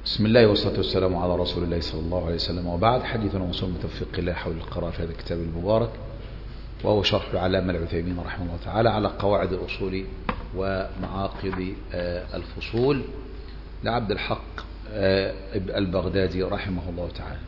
بسم الله والصلاة والسلام على رسول الله صلى الله عليه وسلم، وبعد. حديثنا موصول بتوفيق الله حول القراءة في هذا الكتاب المبارك، وهو شرح العلامة العثيمين رحمه الله تعالى على قواعد الأصول ومعاقد الفصول لعبد الحق البغدادي رحمه الله تعالى.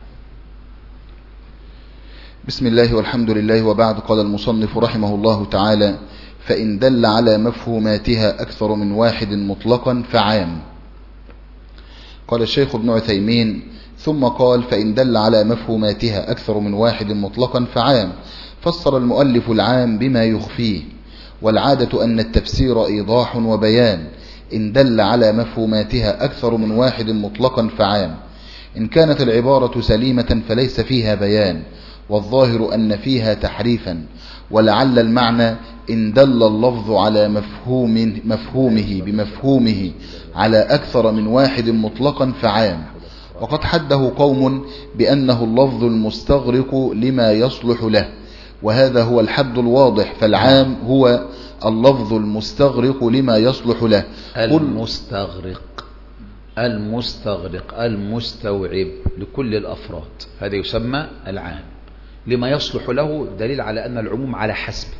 بسم الله والحمد لله، وبعد. قال المصنف رحمه الله تعالى: فإن دل على مفهوماتها أكثر من واحد مطلقا فعام. قال الشيخ ابن عثيمين: ثم قال: فإن دل على مفهوماتها أكثر من واحد مطلقا فعام. فسر المؤلف العام بما يخفيه، والعادة أن التفسير إيضاح وبيان. إن دل على مفهوماتها أكثر من واحد مطلقا فعام. إن كانت العبارة سليمة فليس فيها بيان، والظاهر أن فيها تحريفا. ولعل المعنى: إن دل اللفظ على مفهومه بمفهومه على أكثر من واحد مطلقا فعام. وقد حده قوم بأنه اللفظ المستغرق لما يصلح له، وهذا هو الحد الواضح. فالعام هو اللفظ المستغرق لما يصلح له. المستغرق المستوعب لكل الأفراد، هذا يسمى العام. لما يصلح له دليل على أن العموم على حسبه،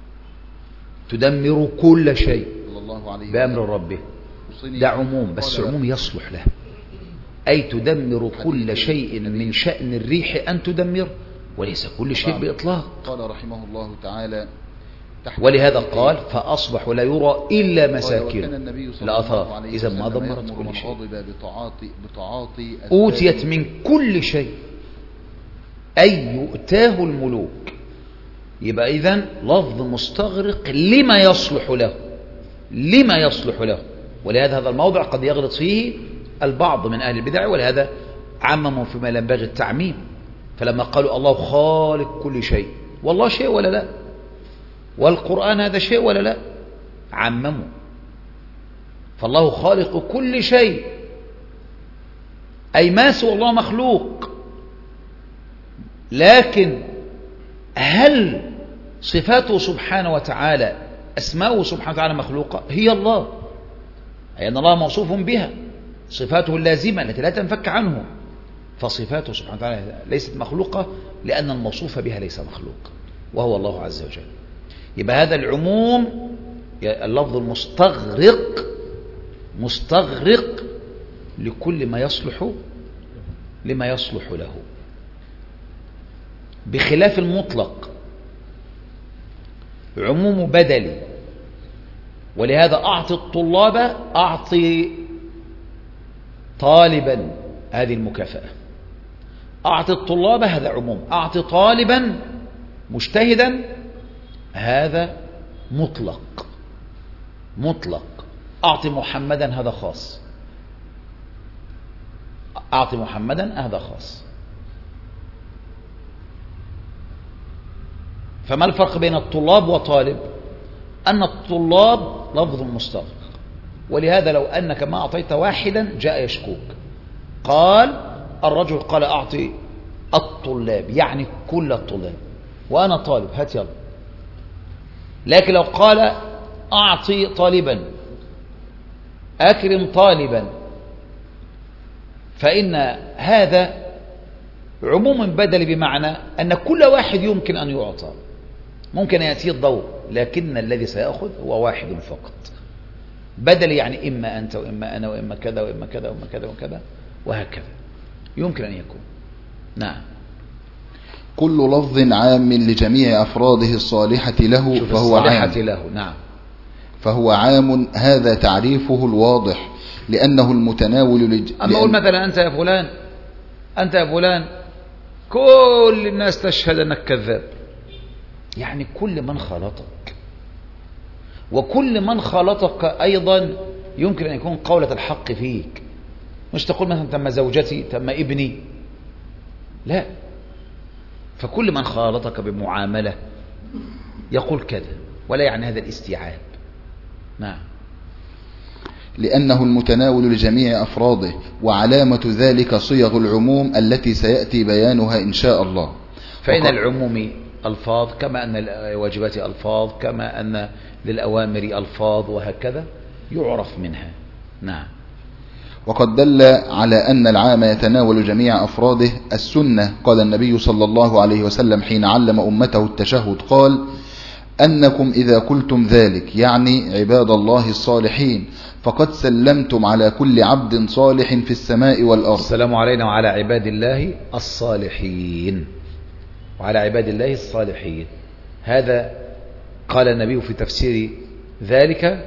تدمر كل شيء بأمر ربه، ده عموم، بس عموم يصلح له، أي تدمر كل شيء من شأن الريح أن تدمر، وليس كل شيء بإطلاق. قال رحمه الله تعالى: ولهذا قال: فأصبحوا لا يرى إلا مساكن الآثار، إذا ما دمرت كل شيء، أوتيت من كل شيء، أي يؤتاه الملوك. يبقى إذن لفظ مستغرق لما يصلح له. ولهذا هذا الموضع قد يغلط فيه البعض من أهل البدع، ولهذا عمموا فيما لا ينبغي التعميم. فلما قالوا الله خالق كل شيء، والله شيء ولا لا؟ والقرآن هذا شيء ولا لا؟ عمموا. فالله خالق كل شيء، أي ما سوى الله مخلوق. لكن هل صفاته سبحانه وتعالى، أسماؤه سبحانه وتعالى مخلوقة؟ هي الله، أي أن الله موصوف بها، صفاته اللازمة التي لا تنفك عنه. فصفاته سبحانه وتعالى ليست مخلوقة لأن الموصوف بها ليس مخلوق، وهو الله عز وجل. يبقى هذا العموم، اللفظ مستغرق لكل ما يصلح لما يصلح له، بخلاف المطلق عموم بدلي. ولهذا أعطي طالبا هذه المكافأة، أعطي الطلاب هذا عموم، أعطي طالبا مجتهدا هذا مطلق. أعطي محمدا هذا خاص، أعطي محمدا هذا خاص. فما الفرق بين الطلاب وطالب؟ أن الطلاب لفظ مستغرق، ولهذا لو أنك ما أعطيت واحدا جاء يشكوك. قال الرجل قال: أعطي الطلاب، يعني كل الطلاب، وأنا طالب، هات يلا. لكن لو قال: أعطي طالبا، أكرم طالبا، فإن هذا عموم بدل، بمعنى أن كل واحد يمكن أن يعطى، ممكن يأتي الضوء، لكن الذي سيأخذ هو واحد فقط. بدل يعني إما أنت وإما أنا وإما كذا وإما كذا وإما كذا وكذا وهكذا يمكن أن يكون. نعم. كل لفظ عام لجميع أفراده الصالحة له فهو عام. نعم. فهو عام، هذا تعريفه الواضح، لأنه المتناول أما أقول مثلا: أنت يا فلان كل الناس تشهد أنك كذاب، يعني كل من خالطك، وكل من خالطك أيضا يمكن أن يكون قولة الحق فيك. مش تقول مثلا: تم زوجتي، تم ابني، لا، فكل من خالطك بمعاملة يقول كذا، ولا يعني هذا الاستيعاب. نعم. لأنه المتناول لجميع أفراده، وعلامة ذلك صيغ العموم التي سيأتي بيانها إن شاء الله. فإن العموم ألفاظ، كما أن الواجبات ألفاظ، كما أن للأوامر ألفاظ، وهكذا يعرف منها. نعم. وقد دل على أن العام يتناول جميع أفراده السنة. قال النبي صلى الله عليه وسلم حين علم أمته التشهد قال: أنكم إذا قلتم ذلك، يعني عباد الله الصالحين، فقد سلمتم على كل عبد صالح في السماء والأرض. السلام علينا وعلى عباد الله الصالحين، وعلى عباد الله الصالحين. هذا قال النبي في تفسير ذلك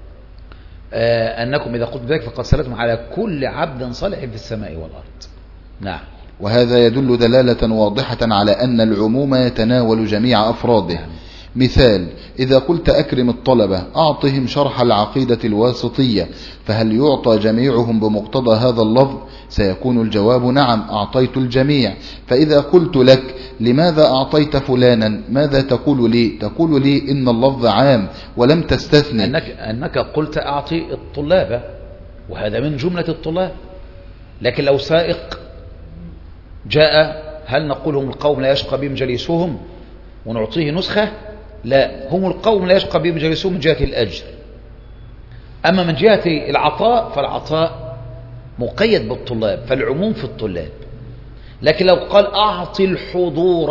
أنكم إذا قلتم ذلك فقد سلمتم على كل عبد صالح في السماء والأرض. نعم. وهذا يدل دلالة واضحة على أن العموم يتناول جميع أفراده. مثال: إذا قلت أكرم الطلبة أعطهم شرح العقيدة الواسطية، فهل يعطى جميعهم بمقتضى هذا اللفظ؟ سيكون الجواب نعم، أعطيت الجميع. فإذا قلت لك لماذا أعطيت فلانا، ماذا تقول لي؟ تقول لي إن اللفظ عام ولم تستثني. أنك قلت أعطي الطلاب، وهذا من جملة الطلاب. لكن لو سائق جاء، هل نقول هم القوم لا يشقى بهم جليسهم ونعطيه نسخة؟ لا، هم القوم لا يشقى بهم جليسهم من جهة الأجر. أما من جهة العطاء فالعطاء مقيد بالطلاب، فالعموم في الطلاب. لكن لو قال أعطي الحضور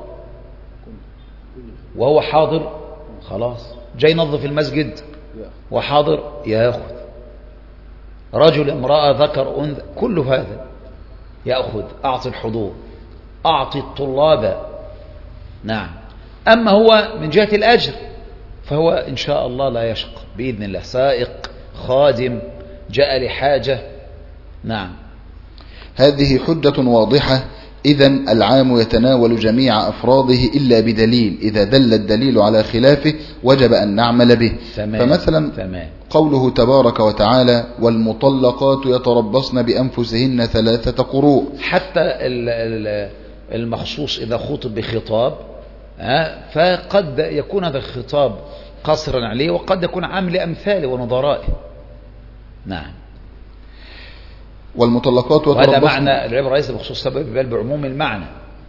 وهو حاضر، خلاص، جاي ينظف المسجد وحاضر يأخذ، رجل امرأة ذكر أنثى، كل هذا يأخذ. أعطي الحضور، أعطي الطلاب. نعم. أما هو من جهة الأجر فهو إن شاء الله لا يشق بإذن الله، سائق، خادم، جاء لحاجة. نعم. هذه حجة واضحة. إذن العام يتناول جميع أفراده إلا بدليل، إذا دل الدليل على خلافه وجب أن نعمل به. فمثلا قوله تبارك وتعالى: والمطلقات يتربصن بأنفسهن 3 قروء. حتى المخصوص إذا خطب بخطاب فقد يكون هذا الخطاب قصرا عليه، وقد يكون عام لأمثاله ونظرائه. نعم. والمطلقات وهذا معنى العبرة ليس بخصوص سبب بل بعموم المعنى.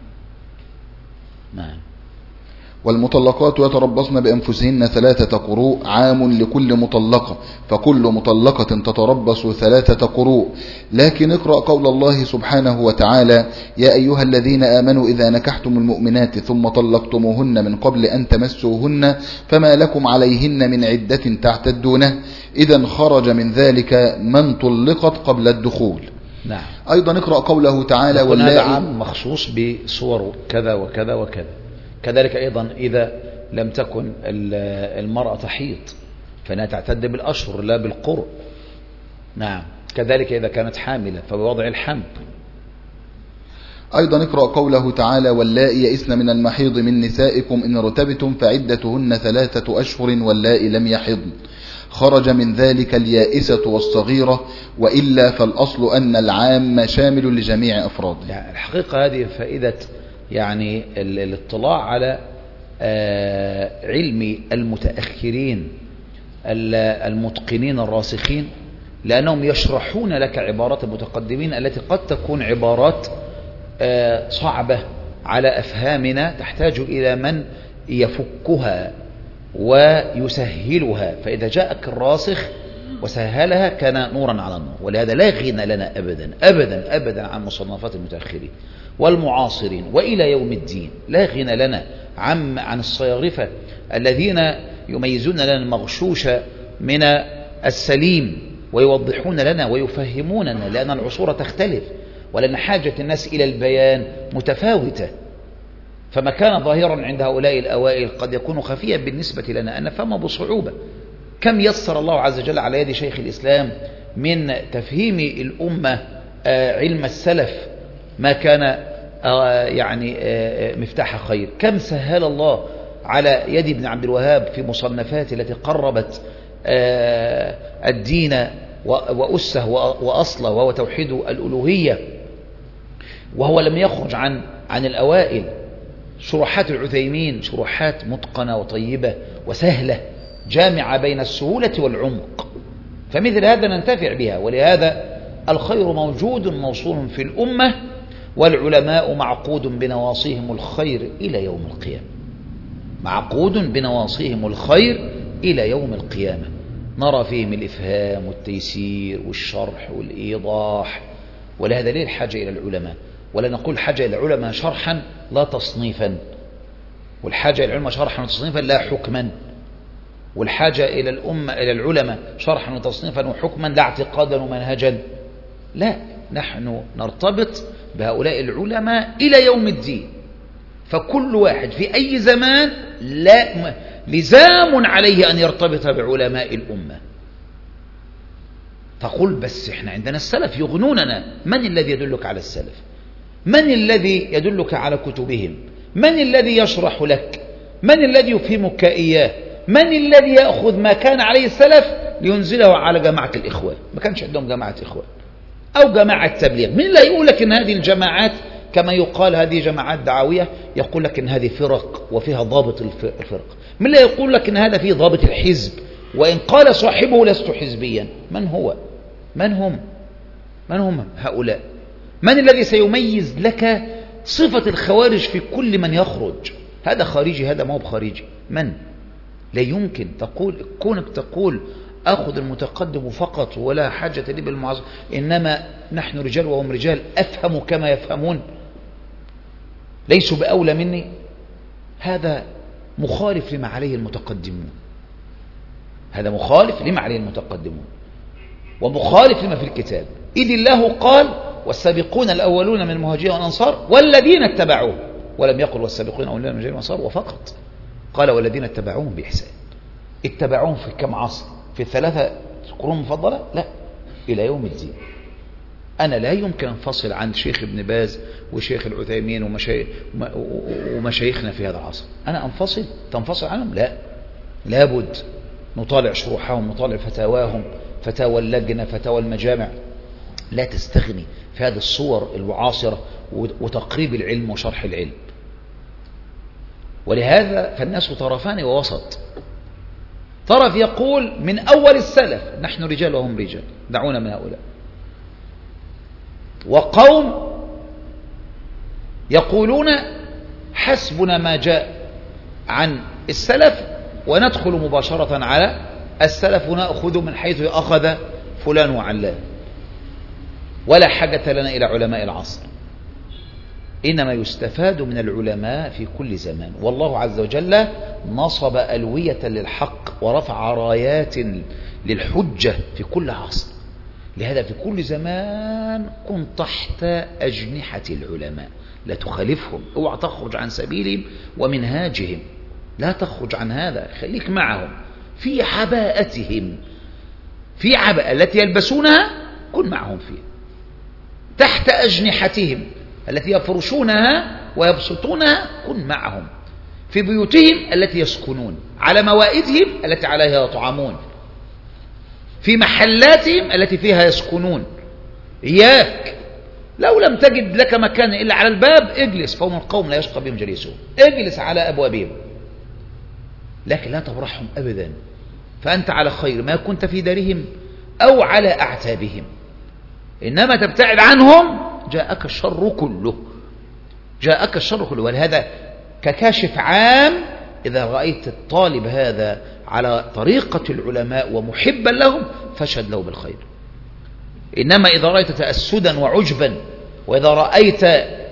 نعم. والمطلقات يتربصن بأنفسهن 3 قروء، عام لكل مطلقة، فكل مطلقة تتربص 3 قروء. لكن اقرأ قول الله سبحانه وتعالى: يا أيها الذين آمنوا إذا نكحتم المؤمنات ثم طلقتموهن من قبل أن تمسوهن فما لكم عليهن من عدة تعتدونه. إذا خرج من ذلك من طلقت قبل الدخول. نعم. أيضا اقرأ قوله تعالى: هذا عام مخصوص بصور كذا وكذا وكذا. كذلك أيضا إذا لم تكن المرأة تحيض فإنها تعتد بالأشهر لا بالقرء. نعم. كذلك إذا كانت حاملة فبوضع الحمل. أيضا اقرأ قوله تعالى: واللائي يئسن من المحيض من نسائكم إن ارتبتم فعدتهن 3 أشهر واللائي لم يحضن. خرج من ذلك اليائسة والصغيرة، وإلا فالأصل أن العام شامل لجميع أفراده. يعني الحقيقة هذه فائدة يعني الاطلاع على علم المتأخرين المتقنين الراسخين، لأنهم يشرحون لك عبارات المتقدمين التي قد تكون عبارات صعبة على أفهامنا، تحتاج إلى من يفكها ويسهلها. فإذا جاءك الراسخ وسهلها كان نورا على النور. ولهذا لا غنى لنا أبدا أبدا أبدا عن مصنفات المتأخرين والمعاصرين وإلى يوم الدين. لا غنى لنا عن الصياغفة الذين يميزون لنا المغشوش من السليم ويوضحون لنا ويفهموننا، لأن العصور تختلف ولأن حاجة الناس إلى البيان متفاوتة. فما كان ظاهرا عند هؤلاء الأوائل قد يكون خفيا بالنسبة لنا أن نفهمه بصعوبة. كم يسر الله عز وجل على يد شيخ الإسلام من تفهيم الأمة علم السلف ما كان يعني مفتاح خير. كم سهل الله على يد ابن عبد الوهاب في مصنفاته التي قربت الدين وأسه وأصله، وهو توحيد الألوهية، وهو لم يخرج عن الأوائل. شروحات العثيمين شروحات متقنة وطيبة وسهلة جامعة بين السهولة والعمق، فمثل هذا ننتفع بها. ولهذا الخير موجود موصول في الأمة، والعلماء معقود بنواصيهم الخير إلى يوم القيامة. معقود بنواصيهم الخير إلى يوم القيامة. نرى فيهم الإفهام والتيسير والشرح والإيضاح. ولهذا ليه الحاجة إلى العلماء؟ ولا نقول حاجة إلى العلماء شرحا لا تصنيفا، والحاجة إلى العلماء شرحا وتصنيفا لا حكما، والحاجة إلى إلى العلماء شرحا وتصنيفا وحكما لا اعتقادا ومنهجا. لا، نحن نرتبط بهؤلاء العلماء إلى يوم الدين. فكل واحد في أي زمان لزام عليه أن يرتبط بعلماء الأمة. تقول بس احنا عندنا السلف يغنوننا. من الذي يدلك على السلف؟ من الذي يدلك على كتبهم؟ من الذي يشرح لك؟ من الذي يفهمك إياه؟ من الذي يأخذ ما كان عليه السلف لينزله على جماعة الإخوان؟ ما كانش عندهم جماعة إخوان أو جماعة تبليغ. من اللي يقول لك إن هذه الجماعات كما يقال هذه جماعات دعوية، يقول لك إن هذه فرق وفيها ضابط الفرق. من اللي يقول لك إن هذا فيه ضابط الحزب، وإن قال صاحبه لست حزبيا؟ من هو؟ من هم هؤلاء؟ من الذي سيميز لك صفة الخوارج في كل من يخرج؟ هذا خارجي، هذا ما هو بخارجي. من؟ لا يمكن كونك تقول أخذ المتقدم فقط ولا حاجة لي بالمعاصر، إنما نحن رجال وهم رجال، أفهم كما يفهمون، ليسوا بأولى مني. هذا مخالف لما عليه المتقدمون، هذا مخالف لما عليه المتقدمون، ومخالف لما في الكتاب. إذ الله قال والسابقون الأولون من المهاجرين والأنصار والذين اتبعوه، ولم يقل والسابقون الأولون من المهاجرين والأنصار وفقط، قال والذين اتبعوهم بإحسان. اتبعوهم في كم عصر؟ في الثلاثة قرون المفضلة؟ لا، إلى يوم الدين. أنا لا يمكن أنفصل عن شيخ ابن باز وشيخ العثيمين ومشايخنا في هذا العصر. أنا تنفصل عنهم؟ لا، لابد نطالع شروحهم، نطالع فتاواهم، فتاوى اللجنة، فتاوى المجامع. لا تستغني في هذه الصور المعاصرة وتقريب العلم وشرح العلم. ولهذا فالناس طرفان ووسط. طرف يقول من أول السلف نحن رجال وهم رجال، دعونا من هؤلاء. وقوم يقولون حسبنا ما جاء عن السلف وندخل مباشرة على السلف ونأخذ من حيث أخذ فلان وعلان، ولا حاجة لنا إلى علماء العصر. إنما يستفاد من العلماء في كل زمان. والله عز وجل نصب ألوية للحق ورفع رايات للحجة في كل عصر. لهذا في كل زمان كن تحت أجنحة العلماء، لا تخالفهم، اوعى تخرج عن سبيلهم ومنهاجهم، لا تخرج عن هذا، خليك معهم في عباءتهم، في عباءة التي يلبسونها كن معهم فيها، تحت أجنحتهم التي يفرشونها ويبسطونها كن معهم، في بيوتهم التي يسكنون، على موائدهم التي عليها يطعمون، في محلاتهم التي فيها يسكنون. إياك لو لم تجد لك مكان إلا على الباب اجلس، فهم القوم لا يشقى بهم جليسهم، اجلس على أبوابهم، لكن لا تبرحهم أبدا، فأنت على خير ما كنت في دارهم أو على أعتابهم. إنما تبتعد عنهم جاءك الشر كله، جاءك الشر كله. ولهذا ككاشف عام إذا رأيت الطالب هذا على طريقة العلماء ومحبا لهم فاشهد له بالخير. إنما إذا رأيت تأسدا وعجبا، وإذا رأيت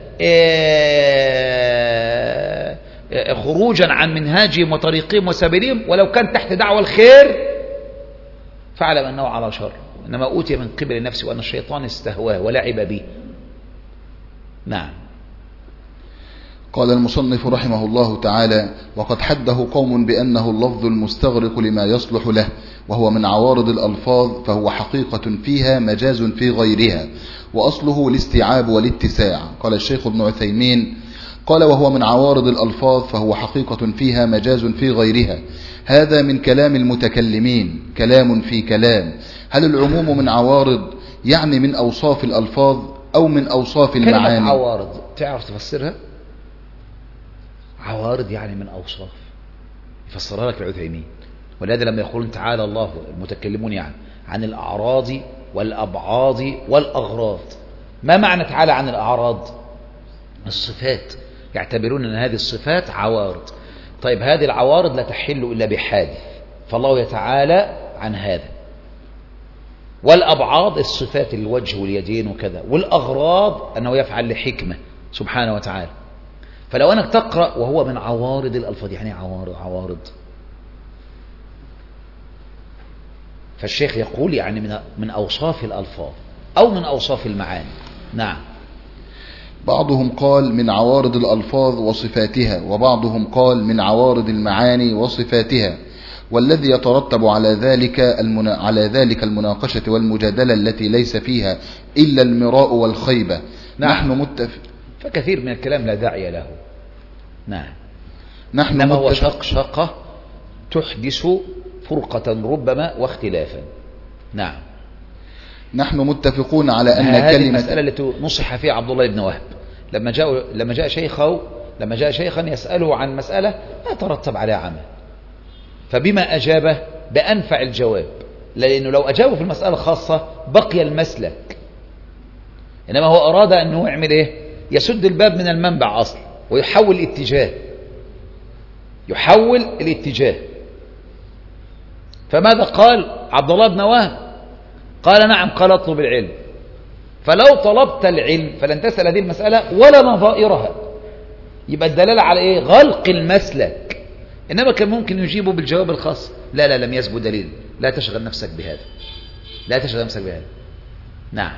خروجا عن منهاجهم وطريقهم وسبيلهم ولو كان تحت دعوى الخير فاعلم أنه على شر، إنما أوتي من قبل نفسه وأن الشيطان استهواه ولعب به. نعم. قال المصنف رحمه الله تعالى: وقد حده قوم بأنه اللفظ المستغرق لما يصلح له، وهو من عوارض الألفاظ، فهو حقيقة فيها مجاز في غيرها، وأصله الاستيعاب والاتساع. قال الشيخ ابن عثيمين: قال وهو من عوارض الألفاظ فهو حقيقة فيها مجاز في غيرها. هذا من كلام المتكلمين، كلام في كلام. هل العموم من عوارض يعني من أوصاف الألفاظ أو من أوصاف المعاني؟ كلمة عوارض تعرف تفسرها؟ عوارض يعني من أوصاف، يفسرها لك العثيمين. ولهذا لما يقولون تعالى الله، المتكلمون يعني عن الأعراض والأبعاض والأغراض. ما معنى تعالى عن الأعراض؟ الصفات، يعتبرون أن هذه الصفات عوارض. طيب هذه العوارض لا تحل إلا بحادث، فالله يتعالى عن هذا. والأبعاض الصفات الوجه واليدين وكذا، والأغراض أنه يفعل لحكمة سبحانه وتعالى. فلو أنك تقرأ وهو من عوارض الألفاظ، يعني عوارض، فالشيخ يقول يعني من أوصاف الألفاظ أو من أوصاف المعاني. نعم. بعضهم قال من عوارض الألفاظ وصفاتها، وبعضهم قال من عوارض المعاني وصفاتها، والذي يترتب على ذلك المناقشة والمجادلة التي ليس فيها إلا المراء والخيبة. نعم. نحن فكثير من الكلام لا داعي له. نعم. نحن إنما هو شقشقة تحدث فرقة ربما واختلافا. نعم. نحن متفقون على أن هذه كلمة المسألة التي نصح فيها عبد الله بن وهب لما جاء شيخا يسأله عن مسألة لا ترتب عليها عمل، فبما أجابه بأنفع الجواب، لأنه لو أجابه في المسألة الخاصة بقي المسلك، إنما هو أراد أنه يعمل إيه؟ يسد الباب من المنبع أصلا ويحول الاتجاه. فماذا قال عبد الله بن وهب؟ قال نعم، قال اطلب العلم. فلو طلبت العلم فلن تسأل هذه المسألة ولا نظائرها، يبقى الدلالة على إيه؟ غلق المسلك. إنما كان ممكن يجيبه بالجواب الخاص. لا لم يثبت دليل. لا تشغل نفسك بهذا. نعم.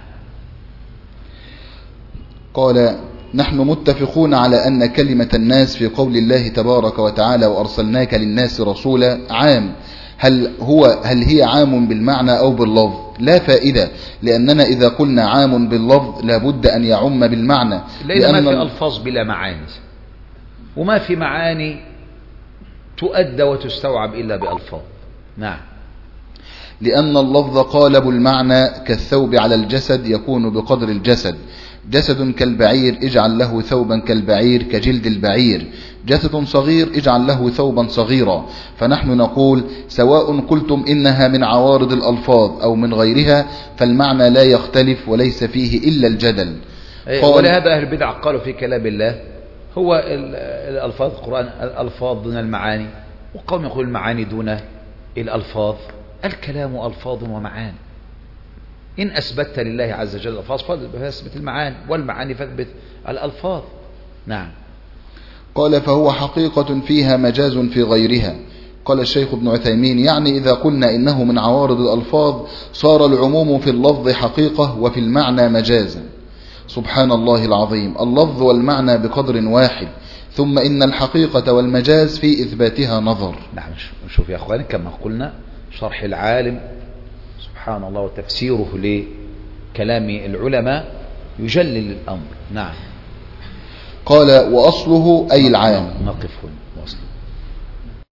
قال نحن متفقون على أن كلمة الناس في قول الله تبارك وتعالى وأرسلناك للناس رسولا عام. هل هي عام بالمعنى أو باللفظ؟ لا فائدة، لأننا إذا قلنا عام باللفظ لابد أن يعم بالمعنى، لأن ما في ألفاظ بلا معاني، وما في معاني تؤدى وتستوعب إلا بألفاظ. نعم. لأن اللفظ قالب المعنى، كالثوب على الجسد يكون بقدر الجسد. جسد كالبعير اجعل له ثوبا كالبعير كجلد البعير. جسد صغير اجعل له ثوبا صغيرا. فنحن نقول سواء قلتم إنها من عوارض الألفاظ أو من غيرها فالمعنى لا يختلف وليس فيه إلا الجدل. ولهذا أهل البدع قالوا في كلام الله هو الألفاظ القرآن الألفاظ دون المعاني، وقوم يقول المعاني دون الألفاظ. الكلام ألفاظ ومعاني. إن أثبتت لله عز وجل الألفاظ فاثبت المعاني، والمعاني فاثبت الألفاظ. نعم. قال فهو حقيقة فيها مجاز في غيرها. قال الشيخ ابن عثيمين يعني إذا قلنا إنه من عوارض الألفاظ صار العموم في اللفظ حقيقة وفي المعنى مجازا. سبحان الله العظيم، اللفظ والمعنى بقدر واحد، ثم إن الحقيقة والمجاز في إثباتها نظر. نعم. شوف يا أخواني، كما قلنا شرح العالم سبحان الله وتفسيره لكلام العلماء يجلل الأمر. نعم. قال وأصله أي العام. نقف هنا.